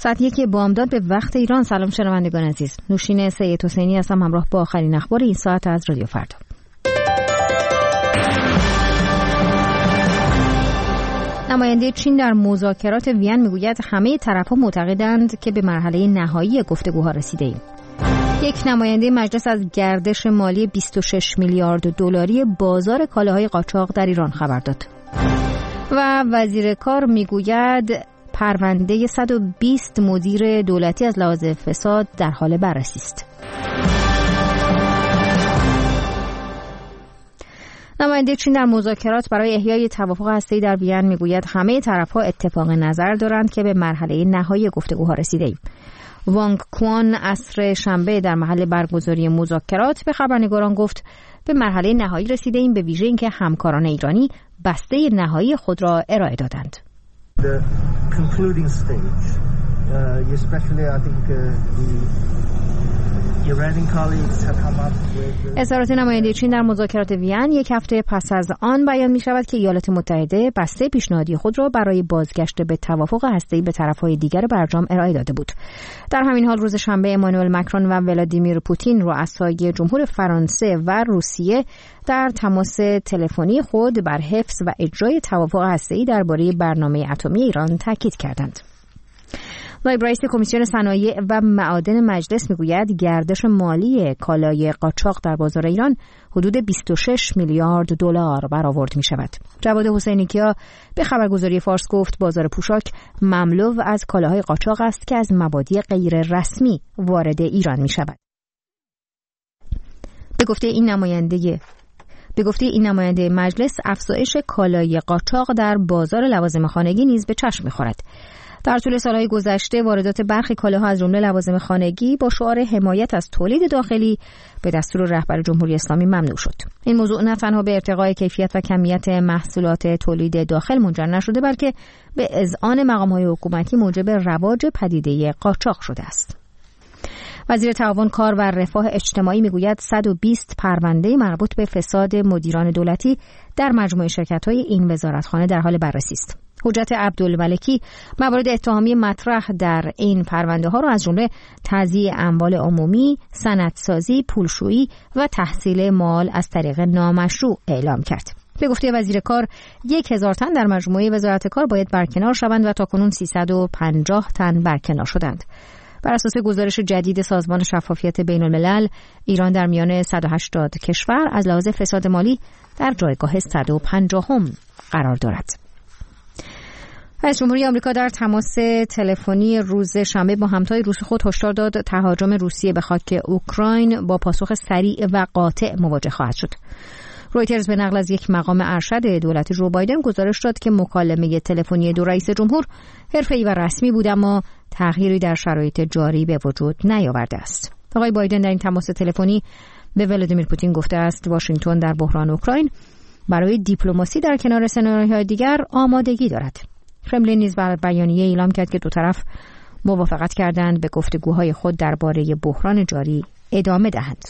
ساعت 1 بامداد به وقت ایران. سلام شنوندگان عزیز، نوشین سید حسینی هستم همراه با آخرین اخبار این ساعت از رادیو فردا. نماینده چین در مذاکرات وین میگوید همه طرف‌ها معتقدند که به مرحله نهایی گفتگوها رسیده ایم. یک نماینده مجلس از گردش مالی 26 میلیارد دلاری بازار کالاهای قاچاق در ایران خبر داد. و وزیر کار میگوید پرونده 120 مدیر دولتی از لحاظ فساد در حال بررسی است. نماینده چین در مذاکرات برای احیای توافق هسته‌ای در وین میگوید همه طرف‌ها اتفاق نظر دارند که به مرحله نهایی گفتگوها رسیده ایم. وانگ کوان عصر شنبه در محل برگزاری مذاکرات به خبرنگاران گفت به مرحله نهایی رسیده ایم، به ویژه اینکه همکاران ایرانی بسته نهایی خود را ارائه دادند. اظهارات نماینده چین در مذاکرات وین یک هفته پس از آن بیان می شود که ایالات متحده بسته پیشنهادی خود را برای بازگشت به توافق هسته‌ای به طرف‌های دیگر برجام ارائه داده بود. در همین حال روز شنبه امانوئل مکرون و ولادیمیر پوتین رؤسای جمهور فرانسه و روسیه در تماس تلفنی خود بر حفظ و اجرای توافق هسته‌ای درباره برنامه اتمی ایران تاکید کردند. نایب رئیس کمیسیون صنایع و معادن مجلس میگوید گردش مالی کالای قاچاق در بازار ایران حدود 26 میلیارد دلار برآورد می شود. جواد حسینی‌کیا به خبرگزاری فارس گفت بازار پوشاک مملو از کالاهای قاچاق است که از مبادی غیر رسمی وارد ایران می شود. به گفته این نماینده مجلس افزایش کالای قاچاق در بازار لوازم خانگی نیز به چشم می‌خورد. در طول سالهای گذشته واردات برخی کالاها از جمله لوازم خانگی با شعار حمایت از تولید داخلی به دستور رهبر جمهوری اسلامی ممنوع شد. این موضوع نه تنها به ارتقای کیفیت و کمیت محصولات تولید داخل منجر نشده بلکه به اذعان مقام‌های حکومتی موجب رواج پدیده قاچاق شده است. وزیر تعاون کار و رفاه اجتماعی میگوید 120 پرونده مربوط به فساد مدیران دولتی در مجموعه شرکت‌های این وزارتخانه در حال بررسی است. حجت عبدالملکی موارد اتهامی مطرح در این پرونده ها را از جمله تضییع اموال عمومی، سندسازی، پولشویی و تحصیل مال از طریق نامشروع اعلام کرد. به گفته وزیر کار 1000 تن در مجموعه وزارت کار باید برکنار شوند و تاکنون 350 تن برکنار شدند. بر اساس گزارش جدید سازمان شفافیت بین الملل، ایران در میان 180 کشور از لحاظ فساد مالی در جایگاه 150 قرار دارد. رئیس جمهوری آمریکا در تماس تلفنی روز شنبه با همتای روس خود هشدار داد تهاجم روسیه به خاک اوکراین با پاسخ سریع و قاطع مواجه خواهد شد. رویترز به نقل از یک مقام ارشد دولت جو بایدن گزارش داد که مکالمه تلفنی دو رئیس جمهور حرفه‌ای و رسمی بود اما تغییری در شرایط جاری به وجود نیاورده است. آقای بایدن در این تماس تلفنی به ولادیمیر پوتین گفته است واشنگتن در بحران اوکراین برای دیپلماسی در کنار سناریوهای دیگر آمادگی دارد. کرملین نیز بر بیانیه اعلام کرد که دو طرف موافقت کردند به گفتگوهای خود درباره بحران جاری ادامه دهند.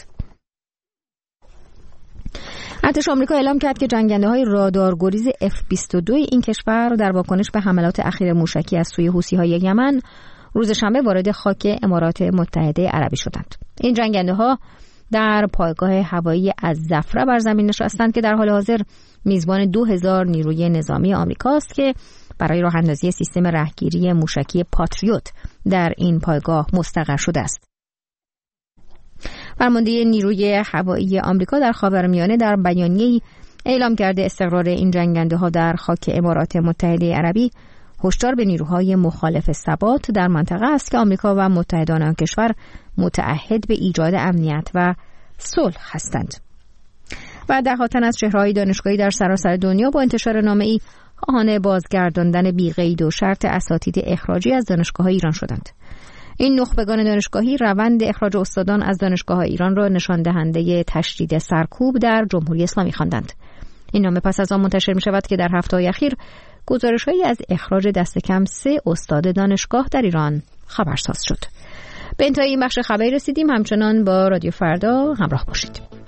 ارتش آمریکا اعلام کرد که جنگنده‌های رادارگریز F-22 این کشور در واکنش به حملات اخیر موشکی از سوی حوثی‌های یمن روز شنبه وارد خاک امارات متحده عربی شدند. این جنگنده‌ها در پایگاه هوایی از زفره بر زمین نشستند که در حال حاضر میزبان 2000 نیروی نظامی آمریکاست که برای راه اندازی سیستم رهگیری موشکی پاتریوت در این پایگاه مستقر شده است. فرمانده نیروی هوایی آمریکا در خاورمیانه در بیانیه‌ای اعلام کرده استقرار این جنگنده‌ها در خاک امارات متحده عربی هشدار به نیروهای مخالف ثبات در منطقه است که آمریکا و متحدان آن کشور متعهد به ایجاد امنیت و صلح هستند. و ده‌ها تن از چهره‌های دانشگاهی در سراسر دنیا با انتشار نامه‌ای خواهان بازگرداندن بی‌قید و شرط اساتید اخراجی از دانشگاه‌های ایران شدند. این نخبگان دانشگاهی روند اخراج استادان از دانشگاه‌های ایران را نشان دهنده تشدید سرکوب در جمهوری اسلامی خواندند. این نامه پس از آن منتشر می‌شود که در هفته‌های اخیر گزارش‌هایی از اخراج دست کم 3 استاد دانشگاه در ایران خبرساز شد. به انتهای این بخش خبری رسیدیم. همچنان با رادیو فردا همراه باشید.